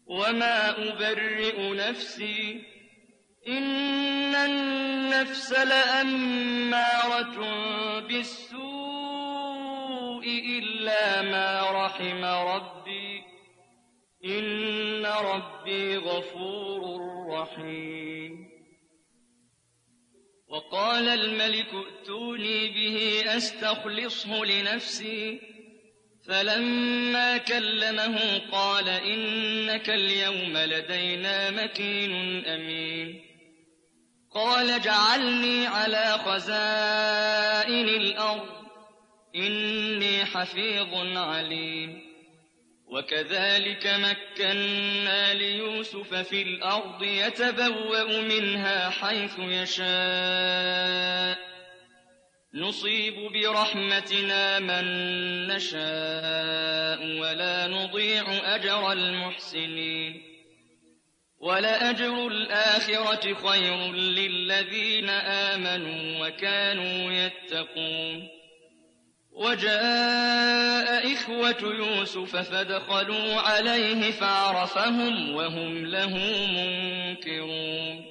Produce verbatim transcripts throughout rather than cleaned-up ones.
وما أبرئ نفسي إن النفس لأمارة بالسوء إلا ما رحم ربي إن ربي غفور رحيم. وقال الملك ائتوني به أستخلصه لنفسي فلما كلمه قال إنك اليوم لدينا مكين أمين. قال اجعلني على خزائن الأرض إني حفيظ عليم. وكذلك مكنا ليوسف في الأرض يتبوأ منها حيث يشاء نصيب برحمتنا من نشاء ولا نضيع أجر المحسنين. ولأجر الآخرة خير للذين آمنوا وكانوا يتقون. وجاء إخوة يوسف فدخلوا عليه فعرفهم وهم له منكرون.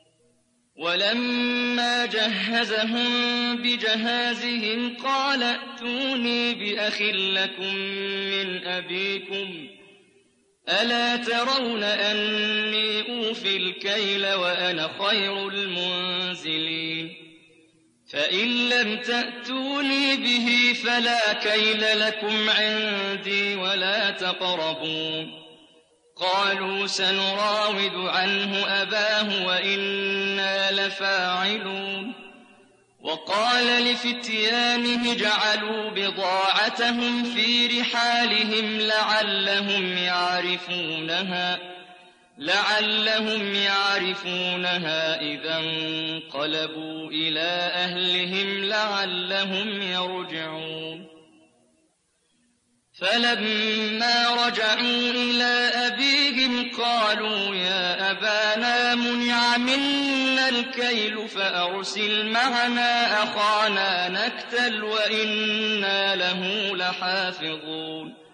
ولما جهزهم بجهازهم قال ائتوني بأخ لكم من أبيكم ألا ترون أني أوفي الكيل وأنا خير المنزلين. فإن لم تأتوني به فلا كيل لكم عندي ولا تقربون. قالوا سنراود عنه أباه وإنا لفاعلون. وقال لفتيانه اجعلوا بضاعتهم في رحالهم لعلهم يعرفونها لعلهم يعرفونها إذا انقلبوا إلى أهلهم لعلهم يرجعون. فلما رجعوا إلى أبيهم قالوا يا أبانا منع منا الكيل فأرسل معنا أخانا نكتل وإنا له لحافظون.